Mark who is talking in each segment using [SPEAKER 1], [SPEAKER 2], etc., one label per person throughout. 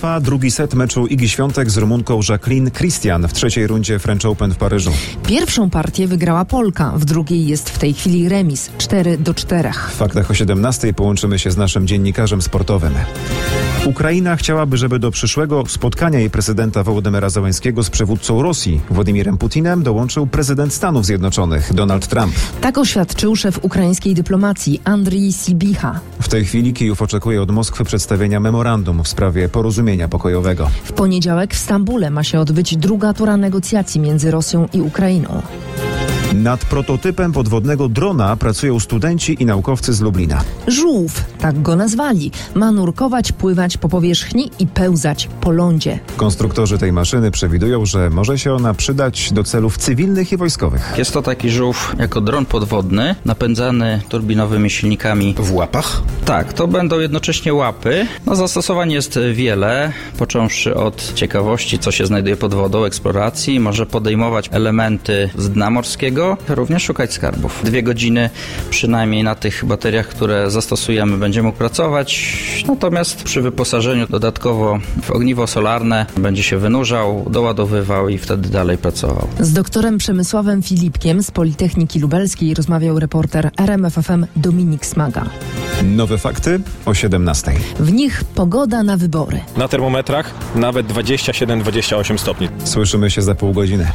[SPEAKER 1] trwa drugi set meczu Igi Świątek z Rumunką Jacqueline Christian w trzeciej rundzie French Open w Paryżu.
[SPEAKER 2] Pierwszą partię wygrała Polka, w drugiej jest w tej chwili remis 4-4.
[SPEAKER 1] W faktach o 17:00 połączymy się z naszym dziennikarzem sportowym. Ukraina chciałaby, żeby do przyszłego spotkania jej prezydenta Wołodymyra Zełenskiego z przywódcą Rosji Władimirem Putinem dołączył prezydent Stanów Zjednoczonych Donald Trump.
[SPEAKER 2] Tak oświadczył szef ukraińskiej dyplomacji Andrii Sibicha.
[SPEAKER 1] W tej chwili Kijów oczekuje od Moskwy przedstawienia memorandum w sprawie porozumienia pokojowego.
[SPEAKER 2] W poniedziałek w Stambule ma się odbyć druga tura negocjacji między Rosją i Ukrainą.
[SPEAKER 1] Nad prototypem podwodnego drona pracują studenci i naukowcy z Lublina.
[SPEAKER 2] Żółw, tak go nazwali, ma nurkować, pływać po powierzchni i pełzać po lądzie.
[SPEAKER 1] Konstruktorzy tej maszyny przewidują, że może się ona przydać do celów cywilnych i wojskowych.
[SPEAKER 3] Jest to taki żółw jako dron podwodny, napędzany turbinowymi silnikami.
[SPEAKER 4] W łapach?
[SPEAKER 3] Tak, to będą jednocześnie łapy. Zastosowań jest wiele, począwszy od ciekawości, co się znajduje pod wodą, eksploracji, może podejmować elementy z dna morskiego, również szukać skarbów. 2 godziny przynajmniej na tych bateriach, które zastosujemy, będzie mógł pracować. Natomiast przy wyposażeniu dodatkowo w ogniwo solarne będzie się wynurzał, doładowywał i wtedy dalej pracował.
[SPEAKER 2] Z doktorem Przemysławem Filipkiem z Politechniki Lubelskiej rozmawiał reporter RMF FM Dominik Smaga.
[SPEAKER 1] Nowe fakty o 17:00.
[SPEAKER 2] W nich pogoda na wybory.
[SPEAKER 5] Na termometrach nawet 27-28 stopni.
[SPEAKER 1] Słyszymy się za pół godziny.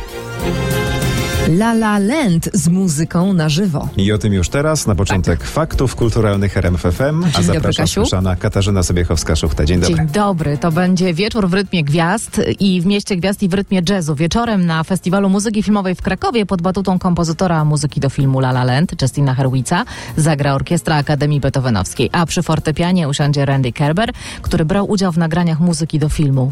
[SPEAKER 2] La La Land z muzyką na żywo.
[SPEAKER 1] I o tym już teraz, na początek faktów kulturalnych RMF FM. A zapraszam słyszana Katarzyna Sobiechowska-Szuchta. Dzień dobry.
[SPEAKER 6] Dzień dobry. To będzie wieczór w rytmie gwiazd i w Mieście Gwiazd i w rytmie jazzu. Wieczorem na Festiwalu Muzyki Filmowej w Krakowie pod batutą kompozytora muzyki do filmu La La Land, Justina Hurwitza, zagra Orkiestra Akademii Beethovenowskiej, a przy fortepianie usiądzie Randy Kerber, który brał udział w nagraniach muzyki do filmu.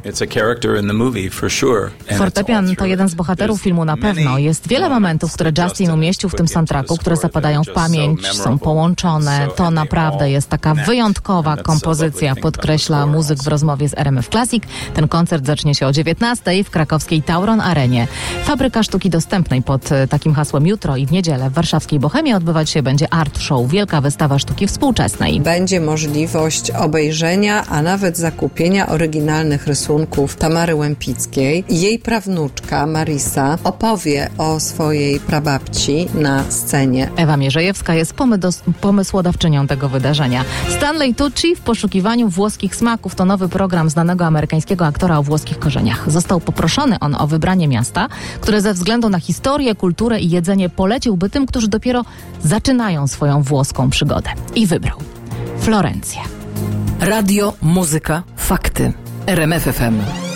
[SPEAKER 6] Fortepian to jeden z bohaterów filmu na pewno. Jest wiele momentów, które Justin umieścił w tym soundtracku, które zapadają w pamięć, są połączone. To naprawdę jest taka wyjątkowa kompozycja, podkreśla muzyk w rozmowie z RMF Classic. Ten koncert zacznie się o 19:00 w krakowskiej Tauron Arenie. Fabryka Sztuki Dostępnej pod takim hasłem jutro i w niedzielę w warszawskiej Bohemie odbywać się będzie Art Show, wielka wystawa sztuki współczesnej.
[SPEAKER 7] Będzie możliwość obejrzenia, a nawet zakupienia oryginalnych rysunków Tamary Łępickiej. Jej prawnuczka Marisa opowie o swojej prababci na scenie.
[SPEAKER 6] Ewa Mierzejewska jest pomysłodawczynią tego wydarzenia. Stanley Tucci w poszukiwaniu włoskich smaków to nowy program znanego amerykańskiego aktora o włoskich korzeniach. Został poproszony on o wybranie miasta, które ze względu na historię, kulturę i jedzenie poleciłby tym, którzy dopiero zaczynają swoją włoską przygodę. I wybrał Florencję.
[SPEAKER 8] Radio, muzyka, fakty. RMF FM.